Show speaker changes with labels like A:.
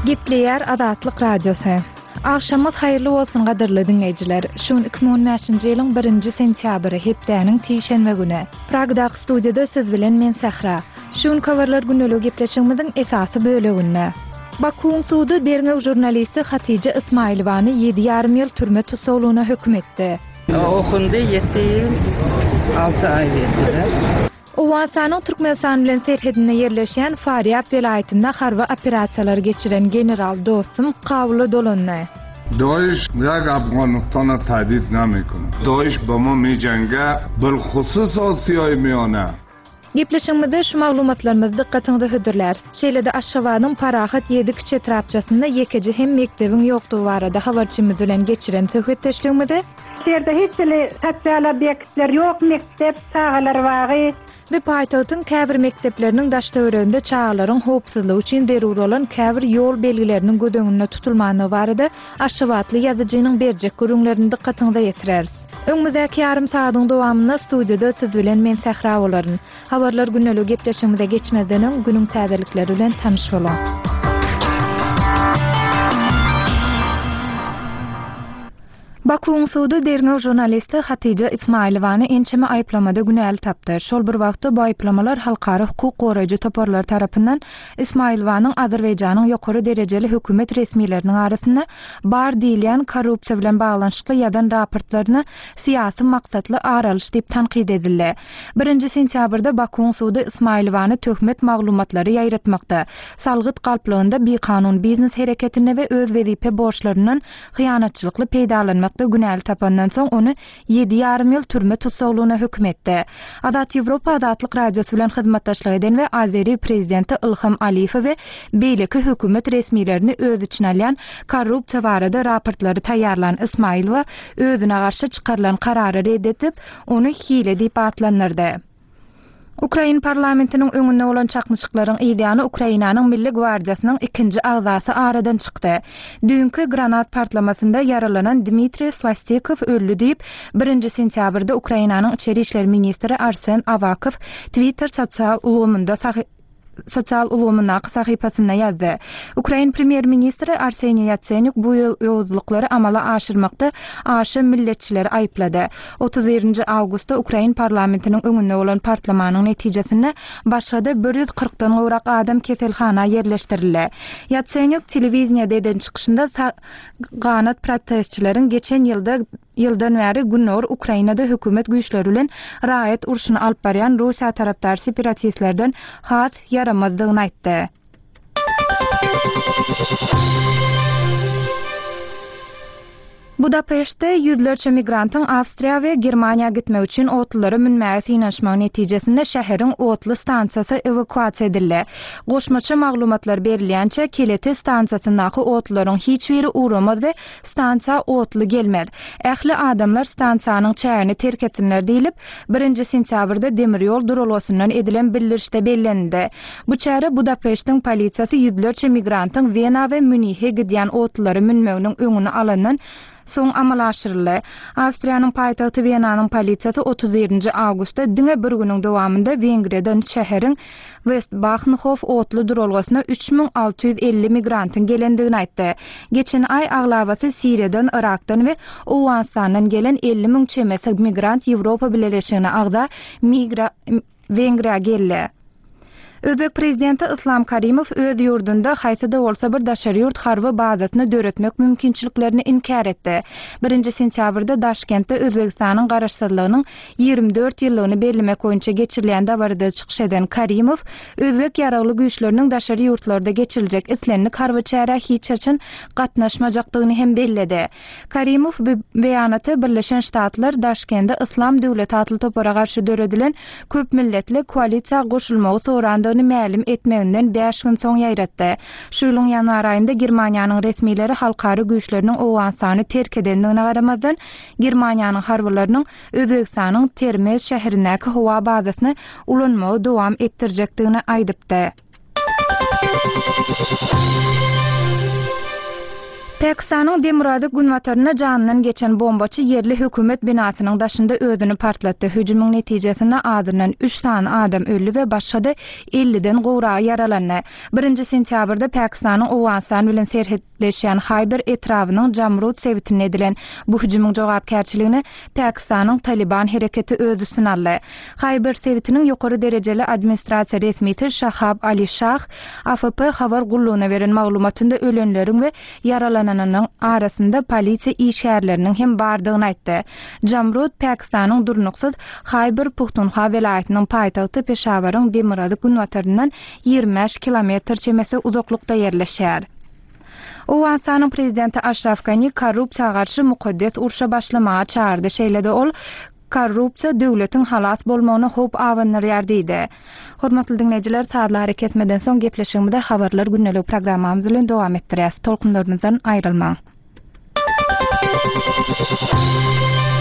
A: Gepleyer Azatlyk Radiosu. Akşamyz haýyrly bolsun gadyrly dinleýijiler. Şun 2015-nji ýylyň 1-nji sentýabry hepdäniň tişenme güni. Pragda studiýada siz bilen men Sahra. Şun kawarlar güneligi gepleşigimiziň esasy böleginde. Bakuň sudy derňew jurnalisti Hatice Ismailowany 7,5 ýyl türme tutsagyna hökm etdi.
B: Okundy 7 ýyl 6 ay berdiler.
A: Owasanyň Türkmenistan bilen serhedinde ýerleşen Faryab welaýatynda harby operasiýalar geçiren general dostum Kavly Dolunny.
C: داعش یک افغانستان را تهدید نمیکنه. داعش با ما میجنگه بالخصوص آسیای میانه.
A: Gepleşigimizde şu maglumatlarymyz dikkatiňizi hödürler. Şeýlede Aşgabatyň Parahat 7 kiçi trapçasynda ýekiji hem mektebiň ýokdugy barada habarçymyz bilen geçiren söhbet teşligimizde
D: şeýerde hiç sosial obyektler ýok, mektep çağalar wary.
A: Bu paýtagtyň käbir mektepleriniň daşdöwründe çağalaryň howpsuzlygy üçin derur bolan käbir ýol belgileriniň gödöňünde tutulmany barada Aşgabatly ýazyjynyň berjek görüňlerini dikkatiňize ýetiräris. Öňümüzdäki ýarym saatyň dowamynda studiýada siz bilen men Sahra bolaryn. Habarlar güneligi gepleşigimize geçmezden öň günüň täzelikleri bilen tanyş bolan. Bakuň sudy derňew jurnalisti Hatice Ismailowany ençeme aýplamada günäl tapdy. Şol bir wagtda bu aýplamalar halkara hukuk goraýjy toparlar tarapyndan Ismailowanyň Azerbaýjanyň ýokary derejeli hökümet resmiýetleriniň arasynda bar diýilen korrupsiýa bilen baglanyşykly ýadan raportlaryny siýasy maksatly aralyş diýip tanqid edildi. 1-nji sentýabrda Bakuň sudy Ismailowany töhmet maglumatlary ýaýratmakda, salgyt galplygynda bikanun biznes hereketine we öz wezipe borçlarynyň hyýanatçylykly peýdalanmak günäl tapandan soň onu 7,5 ýyl türme tutsagyna hökm etdi. Azat Ýewropa Azatlyk Radiosu bilen hyzmatdaşlyk eden we Azeri prezidenti Ilham Aliýew we beýleki hökümet resmiýetlerini öz içine alýan korrupsiýa barada raportlary taýýarlan Ismailowa özüne garşy çykarylan karary reddetip, onu hile diýip atlanyrdy. Ukraina parlamentiniň öňünde bolan çakmyşyklaryň ideýany Ukrainanyň Milli Gwardiýasynyň 2-nji agzasy aradan çykdy. Dünkü granat partlamasynda yaralanan Dmitri Slastikow öldü diýip 1-nji sentýabrda Ukrainanyň içeri işler ministri Arsen Avakow Twitter sosial ulgamyna sahypasynda ýazdy. Ukraina premier ministri Arseniy Yatsenyuk bu ýozlukları amala aşyrmakda aşy milletçileri aýplady. 31-nji awgustda Ukraina parlamentiniň öňünde bolan partlamanyň netijesinde başgada 140-dan gowrak adam keselhana ýerleşdirildi. Yatsenyuk telewiziýada eden çykyşynda ganat protestçilerin geçen ýyldan bäri günler Ukrainada hökümet güýçleri bilen raýat urşuny alyp barýan Russiýa tarapdar separatistlerden has yaramazdygyny aýtdy. Budapeşte yüzlerce migrantyň Awstriýa we Germaniýa gitmek üçin otlary münmäsi ýynaşmagy netijesinde şäheriň otly stansiýasy evakuasiýa edildi. Goşmaça maglumatlar berilýänçe Keleti stansiýasyndaky otlaryň hiç biri uğramady we stansiýa otly gelmedi. Ähli adamlar stansiýanyň çärini terk etdiler diýilip 1-nji sentýabrda demir ýol durulmasyndan edilen bildirişde bellendi. Bu çäre Budapeştiň polisiýasy yüzlerce migrantyň Wena we Münih'e gidýän otlary münmeginiň öňüni alandan soň amal aşyryldy. Awstriýanyň paýtagty Wenanyň polisiýasy 31-nji awgustda diňe bir günüň dowamynda Wengriýadan şäheriň Westbachenhof otly durulgasyna 3650 migrantyň gelendigini aýtdy. Geçen ay aglabasy Siriýadan, Irakdan we Owganistandan gelen 50 000 çemesi migrant Ýewropa Birleşigine agda Wengriýa geldi. Özbek prezidenti Islom Karimow öz ýurdunda haýsy-da bolsa bir daşary ýurt harby bazasyny döretmek mümkinçiliklerini inkar etdi. 1-nji sentýabrda Daşkentde Özbekistanyň garaşsyzlygynyň 24 ýyllygyny bellemek boýunça geçirilýän dabarda çykyş eden Karimow, özbek ýaragly güýçleriniň daşary ýurtlarda geçiriljek islenlik harby çäre hiç için gatnaşmajakdygyny hem belledi. Karimow bu beýanaty Birleşen Ştatlar Daşkentde Islam döwleti atly topara garşy döredilen köp milletli koalisiýa goşulmagy soranda mälim etmeginden 5 gün soň ýaýratdy. Şu ýylyň ýanwar aýynda Germaniýanyň resmiýetleri halkary güýçleriniň Owganistany terk edendigine garamazdan Germaniýanyň harbylarynyň Özbekistanyň Termez şäherindäki howa bazasyny ulanmagy dowam etdirjekdigini aýdypdy. Pakistan'ın Demuradi Gunvatarına canından geçen bombaçı yerli hükümet binasının daşında özünü partlattı. Hücumun neticesinde adından 3 tane adam öldü ve başka da 50'den gowra yaralandı. 1 sentyabrda Pakistan'ın Afganistan bilen serhedleşen Hayber etrafının Jamrud sevitine edilen bu hücumun jogapkärçiligini Pakistan'ın Taliban hareketi öz üstüne aldı. Hayber sevitinin yukarı dereceli administrasiya resmiyeti Shahab Ali Shah AFP habar gulluğuna veren maglumatında ölenlerin ve yaralanan arasında polisiya işgärlerinin hem bardığını aytdy. Jamrud Pakistan'ın durnuksuz Hayber Puxtunxwa welaýatynyň paýtagty Peşawaryň Demuradi Gunwataryndan 25 kilometr çemesi uzaklykda yerleşýär. Afganistanyň prezidenti Ashraf Ghani korrupsiýaga garşy mukaddes urşa başlamaga çağırdy. Şeýle-de ol korrupsiýa döwletiň halas bolmagyna hop awanyrýar diýdi. Hormatly dinleýijiler, saatlar hareketmeden soň gepleşigimizde habarlar günnelik programmamyz bilen dowam etdirýäs. Tolkunlarymyzdan aýrylmaň.